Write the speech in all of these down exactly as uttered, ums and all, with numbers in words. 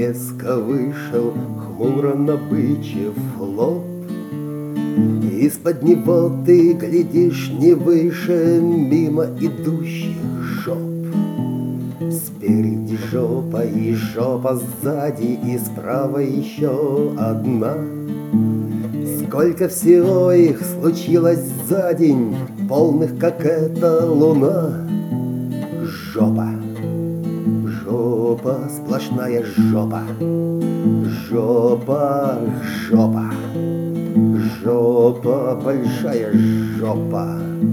резко вышел, хмуро набычив лоб. Из-под него ты глядишь не выше мимо идущих жоп. Спереди жопа и жопа сзади, и справа еще одна. Сколько всего их случилось за день, полных, как эта луна. Жопа, жопа, сплошная жопа. Жопа, жопа, жопа, большая жопа.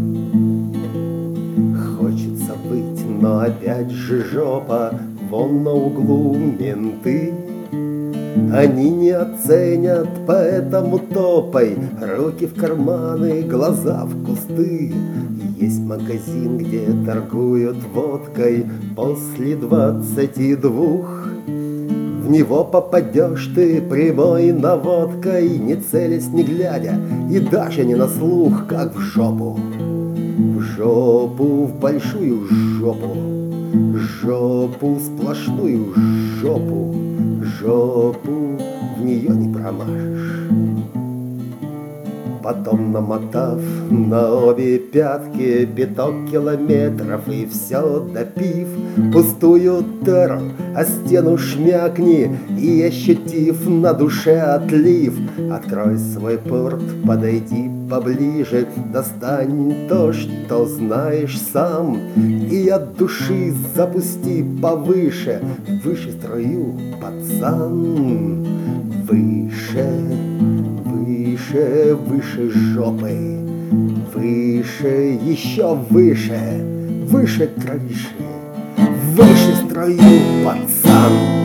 Хочется быть, но опять же жопа. Вон на углу менты. Они не оценят, поэтому топай. Руки в карманы, глаза в кусты. Есть магазин, где торгуют водкой после двадцати двух. В него попадешь ты прямой наводкой, не целясь, не глядя, и даже не на слух, как в жопу. В жопу, в большую жопу. Жопу, сплошную жопу. Жопу, в нее не промажешь. Потом, намотав на обе пятки пяток километров и все допив пустую тару, а стену шмякни, и, ощутив на душе отлив, открой свой порт, подойди поближе, достань то, что знаешь сам, и от души запусти повыше, выше струю, пацан, выше. Выше, выше жопы, выше, еще выше, выше крыши, выше строю, пацан.